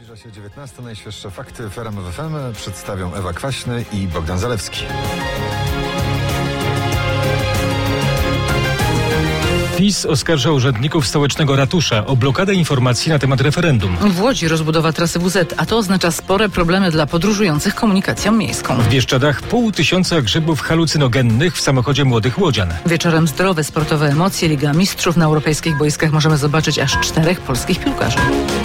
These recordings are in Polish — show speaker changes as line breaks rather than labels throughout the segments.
Zbliża się 19. Najświeższe fakty w RMF FM przedstawią Ewa Kwaśny i Bogdan Zalewski.
PiS oskarża urzędników stołecznego ratusza o blokadę informacji na temat referendum.
W Łodzi rozbudowa trasy WZ, a to oznacza spore problemy dla podróżujących komunikacją miejską.
W Bieszczadach 500 grzybów halucynogennych w samochodzie młodych łodzian.
Wieczorem zdrowe sportowe emocje. Liga Mistrzów. Na europejskich boiskach możemy zobaczyć aż 4 polskich piłkarzy.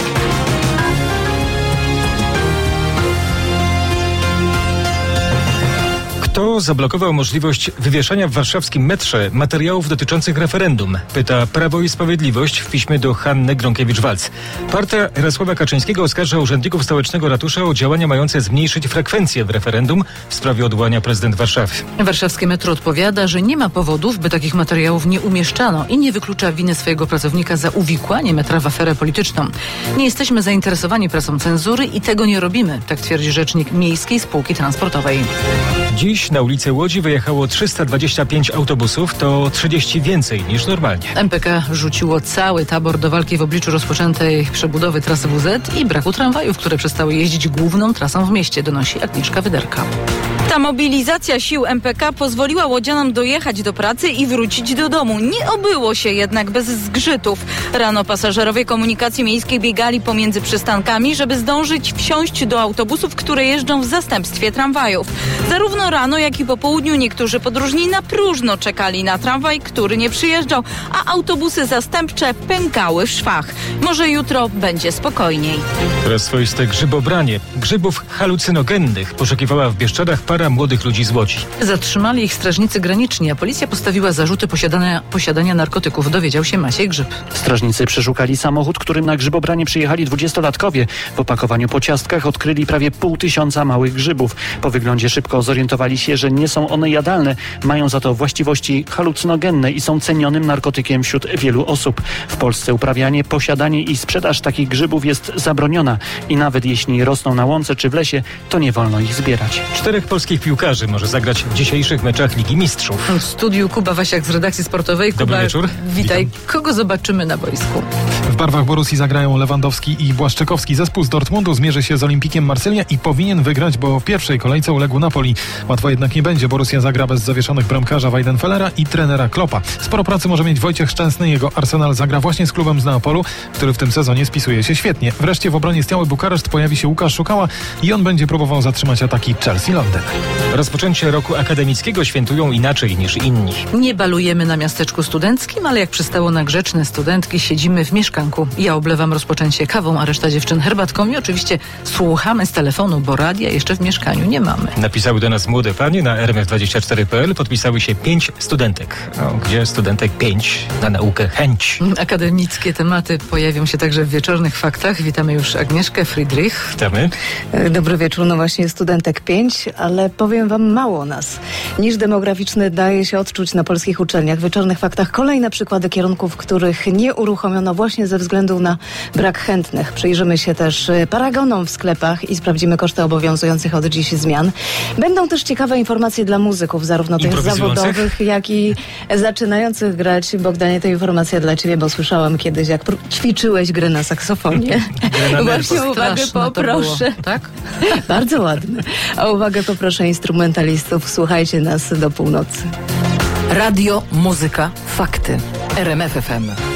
Kto zablokował możliwość wywieszania w warszawskim metrze materiałów dotyczących referendum? Pyta Prawo i Sprawiedliwość w piśmie do Hanny Gronkiewicz-Waltz. Partia Jarosława Kaczyńskiego oskarża urzędników stołecznego ratusza o działania mające zmniejszyć frekwencję w referendum w sprawie odwołania prezydent Warszawy.
Warszawskie metro odpowiada, że nie ma powodów, by takich materiałów nie umieszczano i nie wyklucza winy swojego pracownika za uwikłanie metra w aferę polityczną. Nie jesteśmy zainteresowani pracą cenzury i tego nie robimy, tak twierdzi rzecznik Miejskiej Spółki Transportowej.
Dziś na ulicę Łodzi wyjechało 325 autobusów, to 30 więcej niż normalnie.
MPK rzuciło cały tabor do walki w obliczu rozpoczętej przebudowy trasy WZ i braku tramwajów, które przestały jeździć główną trasą w mieście, donosi Agnieszka Wyderka.
Ta mobilizacja sił MPK pozwoliła łodzianom dojechać do pracy i wrócić do domu. Nie obyło się jednak bez zgrzytów. Rano pasażerowie komunikacji miejskiej biegali pomiędzy przystankami, żeby zdążyć wsiąść do autobusów, które jeżdżą w zastępstwie tramwajów. Zarówno rano, jak i po południu niektórzy podróżni na próżno czekali na tramwaj, który nie przyjeżdżał, a autobusy zastępcze pękały w szwach. Może jutro będzie spokojniej.
Teraz swoiste grzybobranie. Grzybów halucynogennych poszukiwała w Bieszczadach para młodych ludzi z Łodzi.
Zatrzymali ich strażnicy graniczni, a policja postawiła zarzuty posiadania narkotyków, dowiedział się Maciej Grzyb.
Strażnicy przeszukali samochód, którym na grzybobranie przyjechali 20-latkowie. W opakowaniu po ciastkach odkryli prawie 500 małych grzybów. Po wyglądzie szybko zorientowali się, że nie są one jadalne. Mają za to właściwości halucynogenne i są cenionym narkotykiem wśród wielu osób. W Polsce uprawianie, posiadanie i sprzedaż takich grzybów jest zabroniona. I nawet jeśli rosną na łące czy w lesie, to nie wolno ich zbierać.
4 polskich piłkarzy może zagrać w dzisiejszych meczach Ligi Mistrzów.
W studiu Kuba Wasiak z redakcji sportowej.
Dobry wieczór.
Witaj.
Witam.
Kogo zobaczymy na boisku?
W barwach Borussii zagrają Lewandowski i Błaszczykowski. Zespół z Dortmundu zmierzy się z Olimpikiem Marsylia i powinien wygrać, bo w pierwszej kolejce uległ Napoli. Łatwo jednak nie będzie. Borussia zagra bez zawieszonych bramkarza Weidenfellera i trenera Kloppa. Sporo pracy może mieć Wojciech Szczęsny. Jego Arsenal zagra właśnie z klubem z Neapolu, który w tym sezonie spisuje się świetnie. Wreszcie w obronie Stiały Bukareszt pojawi się Łukasz Szukała i on będzie próbował zatrzymać ataki Chelsea-Londyn.
Rozpoczęcie roku akademickiego świętują inaczej niż inni.
Nie balujemy na miasteczku studenckim, ale jak przystało na grzeczne studentki, siedzimy w mieszkanku. Ja oblewam rozpoczęcie kawą, a reszta dziewczyn herbatką i oczywiście słuchamy z telefonu, bo radia jeszcze w mieszkaniu nie mamy.
Napisały do nas młode panie na rmf24.pl. Podpisały się 5 studentek. Gdzie studentek 5? Na naukę chęć.
Akademickie tematy pojawią się także w wieczornych faktach. Witamy już Agnieszkę Friedrich.
Witamy.
Dobry wieczór. No właśnie studentek 5, ale powiem wam mało nas. Niż demograficzny daje się odczuć na polskich uczelniach. W wieczornych faktach kolejne przykłady kierunków, których nie uruchomiono właśnie ze względu na brak chętnych. Przyjrzymy się też paragonom w sklepach i sprawdzimy koszty obowiązujących od dziś zmian. Będą też ciekawe informacje dla muzyków, zarówno tych zawodowych, jak i zaczynających grać. Bogdanie, to informacja dla ciebie, bo słyszałam kiedyś, jak ćwiczyłeś grę na saksofonie. Właśnie uwagę poproszę.
Tak?
Bardzo ładne. A uwagę poproszę instrumentalistów. Słuchajcie nas do północy.
Radio, muzyka, fakty. RMF FM.